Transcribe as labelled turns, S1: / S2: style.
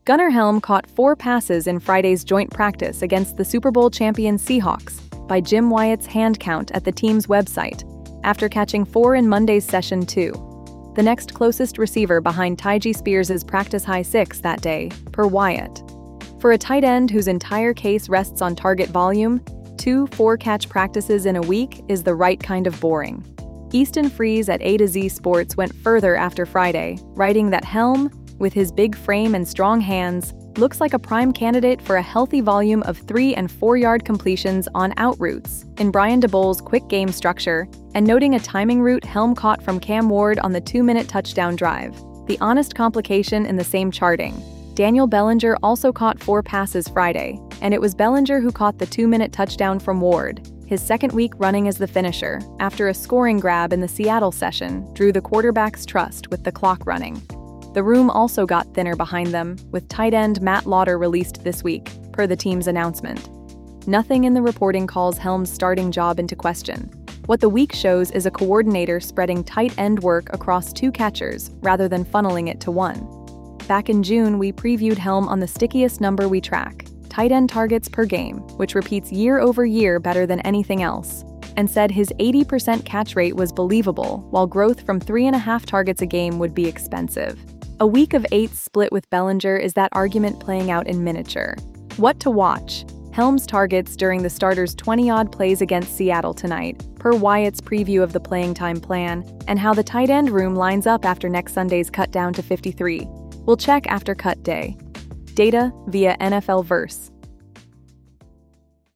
S1: Gunnar Helm caught 4 passes in Friday's joint practice against the Super Bowl champion Seahawks by Jim Wyatt's hand count at the team's website, after catching 4 in Monday's session 2. The next closest receiver behind Tyjae Spears' practice-high 6 that day, per Wyatt. For a tight end whose entire case rests on target volume, 2 4-catch practices in a week is the right kind of boring. Easton Freeze at A to Z Sports went further after Friday, writing that Helm, with his big frame and strong hands, looks like a prime candidate for a healthy volume of 3- and 4-yard completions on out routes in Brian Daboll's quick game structure, and noting a timing route Helm caught from Cam Ward on the 2-minute touchdown drive. The honest complication in the same charting. Daniel Bellinger also caught 4 passes Friday, and it was Bellinger who caught the 2-minute touchdown from Ward, his second week running as the finisher, after a scoring grab in the Seattle session drew the quarterback's trust with the clock running. The room also got thinner behind them, with tight end Matt Lauder released this week, per the team's announcement. Nothing in the reporting calls Helm's starting job into question. What the week shows is a coordinator spreading tight end work across 2 catchers rather than funneling it to one. Back in June, we previewed Helm on the stickiest number we track, tight end targets per game, which repeats year over year better than anything else, and said his 80% catch rate was believable, while growth from 3.5 targets a game would be expensive. A week of 8 split with Bellinger is that argument playing out in miniature. What to watch? Helm's targets during the starter's 20-odd plays against Seattle tonight, per Wyatt's preview of the playing time plan, and how the tight end room lines up after next Sunday's cut down to 53. We'll check after cut day. Data via NFL Verse.